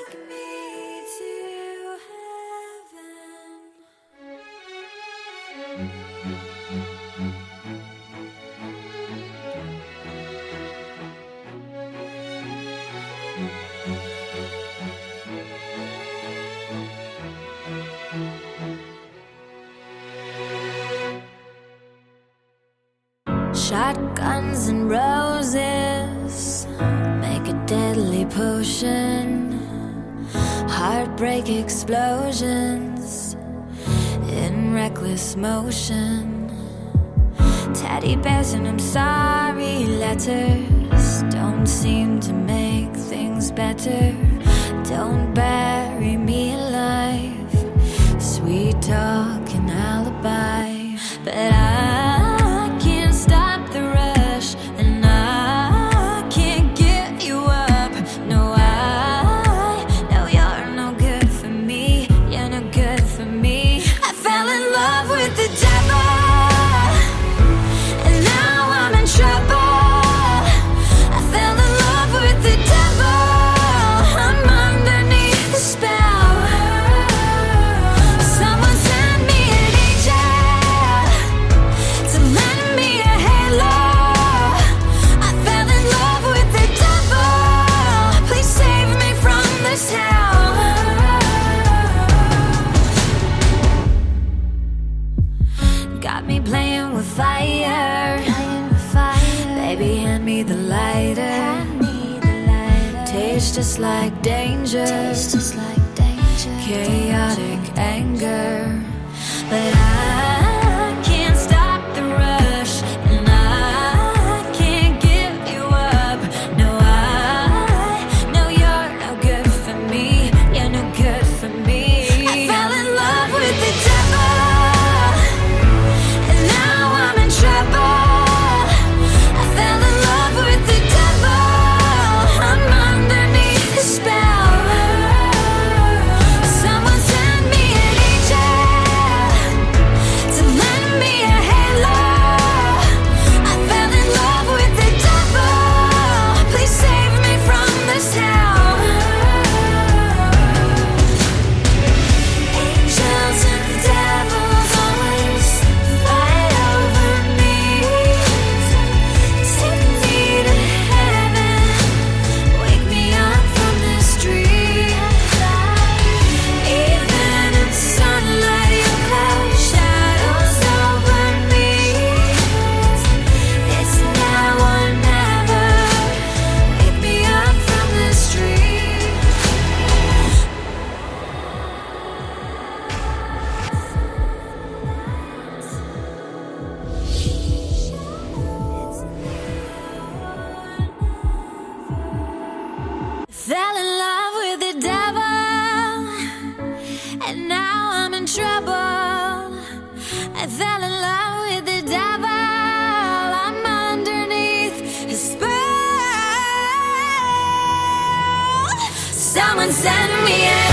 me to heaven. Shotguns and roses make a deadly potion. Heartbreak explosions in reckless motion. Teddy bears and I'm sorry letters don't seem to make things better. Don't bury me alive, sweet talk and alibi. But I can't stop the rush, and I can't give you up. No, I know you're no good for me. You're no good for me. I fell in love with the devil, and now I'm in trouble. I fell in love with the devil. I'm underneath the spell. Someone send me an angel to lend me a halo. I fell in love with the devil. Please save me from this hell. Got me playing with fire. Baby, hand me the lighter. Tastes just like danger. Chaotic anger. But I can't stop the rush, and I can't give you up. No, I know you're no good for me. You're no good for me. I fell in love with the devil, and now I'm in trouble. I fell in love with the devil. I'm underneath the spell. Someone send me an angel to lend me a halo. I fell in love with the devil. Please save me from this hell. Angels and devils always fight over me. Take me to heaven, wake me up from this dream. Even in sunlight, you cast shadows over me. It's now or never. Wake me up from this dream. Fell in love with the devil, and now I'm in trouble. I fell in love with the devil. I'm underneath his spell. Someone send me a